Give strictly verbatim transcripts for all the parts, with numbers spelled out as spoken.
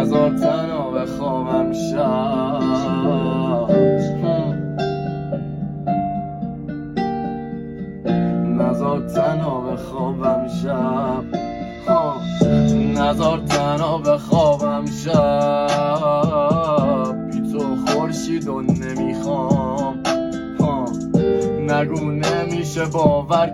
نزار تنها بخوابم شب، نزار تنها بخوابم شب، نزار تنها بخوابم شب، بی تو خورشید و نمیخوام، نگو نمیشه باور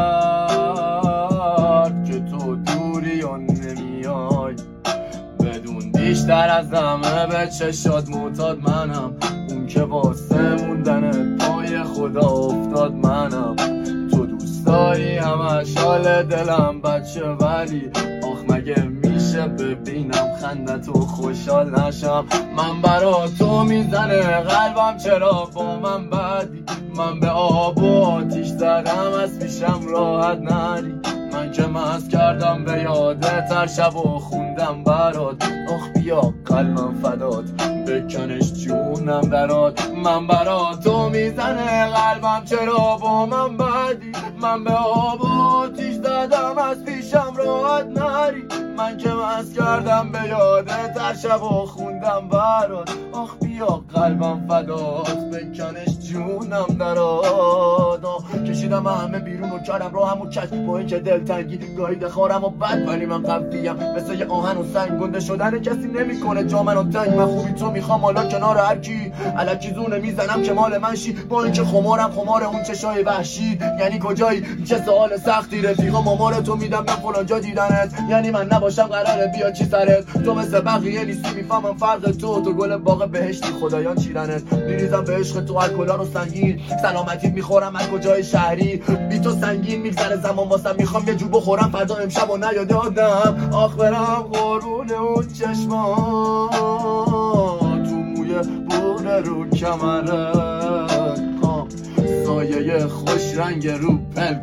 کرد که تو دوری و نمیای، بدون بیشتر از همه به چشات معتاد منم، اون که واسه موندن پای خدا افتاد منم، تو دوست داری همش حال دلم بچه، ولی آخ مگه میشه ببینم خندت و خوشحال نشم؟ من برا تو میزنه قلبم چرا با من بدی، من به آب و آتیش زدم از پیشم راحت نری، من که مست کردم به یادت هر شب و خوندم برات، آخ بیا قلبم فدات بکنش جونم درات، من برا تو میزنه قلبم چرا با من بدی، من به آب و آتیش زدم از پیشم راحت نری، من که مست کردم به یادت هر شب و خوندم برات، آخ بیا قلبم فدات بکنش جونم درات، کشیدم همه بیرون و کردم راهم و کش، با این که دلتنگی گاهی دخارم و بد، ولی من قویم مثل یه آهن و سنگ، گنده شدن کسی نمیکنه جا منو تنگ، من خوبی تو میخوام حالا کنار هر کی، الکی زونه میزنم که مال من شی، با این که خمارم خمار اون چشای وحشی، یعنی کجایی چه سوال سختی، رفیقا مامار تو میدم به فلان جا دیدنت، یعنی من نباشم قراره بیا چی سرت، تو مثل بقیه نیستی میفهمم فرق تو، تو گل باغ بهشتی خدایان چیدنت، میریزم به عشق تو الکلا رو سنگین، سلامتی میخورم از کجای شهری، بی تو سنگین میگذره زمان واسم، میخوام یه جو بخورم فردا امشب و نیاد یادم، آخ برم قرون اون چشمان، تو موی بوره رو کمرت، سایه خوش رنگ رو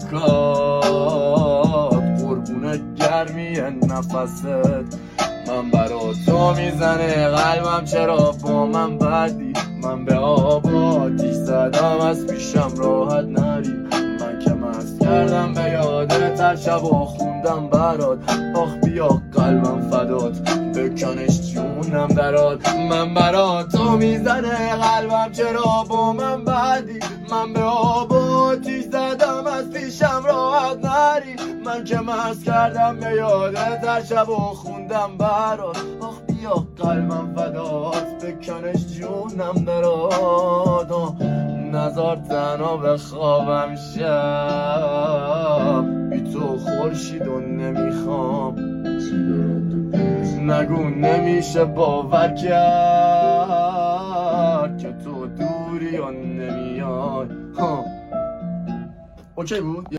پلکات، قربون گرمی نفست، من برا تو میزنه قلبم چرا با من بدی، من به آب و آتیش زدم از پیشم راحت نری، من که مست کردم به یادت هر شب و خوندم برات، آخ بیا قلبم فدات بکنش جونم درات، من برا تو میزنه قلبم چرا با من بدی، من به آب و آتیش زدم از پیشم راحت نری، من که مست کردم به یادت هر شب و خوندم برات، آخ بیا قلبم فدات بکنش جونم درات، نزار تنها بخوابم شب، بی تو خورشید و نمیخوام، نگو نمیشه باور کرد که تو دوری و نمیای. اوکی بود؟